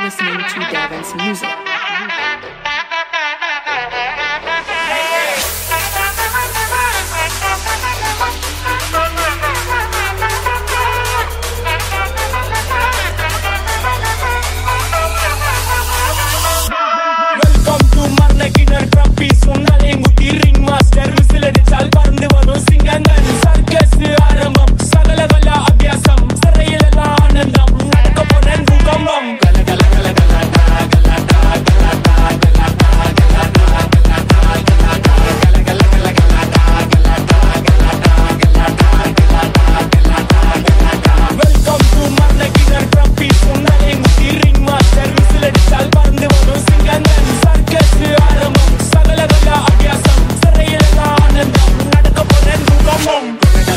listening to Davins Music. Welcome to Marnakinar Trophy. Sonale Muti Ringmaster. Whistle அடிச்சால் பறந்து வரும் சிங்கங்கள். Circus ஆரம்பம். சகல கல அபியாசம். சிறையிலெல்லாம் ஆனந்தம். நடக்க போறேன் பூகம்பம். கல கல கல கல கல கல Welcome to Marnakinar Trophy. Sonale Muti Ringmaster. Whistle அடிச்சால் பறந்து வரும் சிங்கங்கள். Circus ஆரம்பம். சகல கல அபியாசம். சிறையிலெல்லாம் ஆனந்தம். நடக்க போறேன் பூகம்பம்.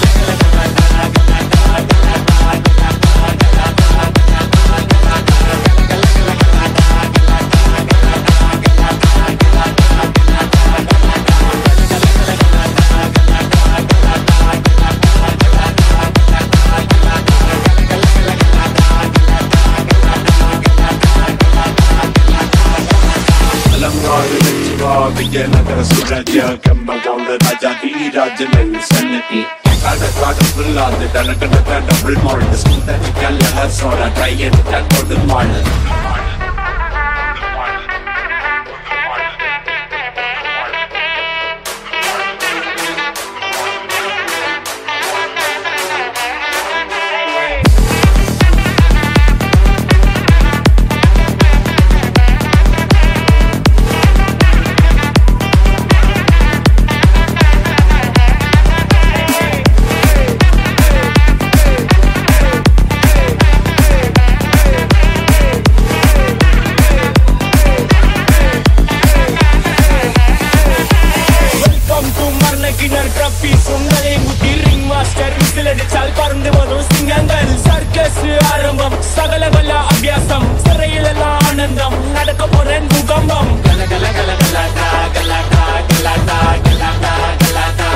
விஜயநகர சுராஜ்ய கம்பகவுண்ட ராஜா வீராஜன் சன்னதி காடு டனக்கட டபுள் மால்ட் சுந்தரி கல்யாண சோட ட்ரையன் கொடுல் மால் Marnakinar Trophy. Sonale Muti Ringmaster. Whistle அடிச்சால் பறந்து வரும் சிங்கங்கள். Circus ஆரம்பம். சகல கல அபியாசம். சிறையிலெல்லாம் ஆனந்தம். நடக்க போறேன் பூகம்பம். கல கல கல கல கல கல கல கல கல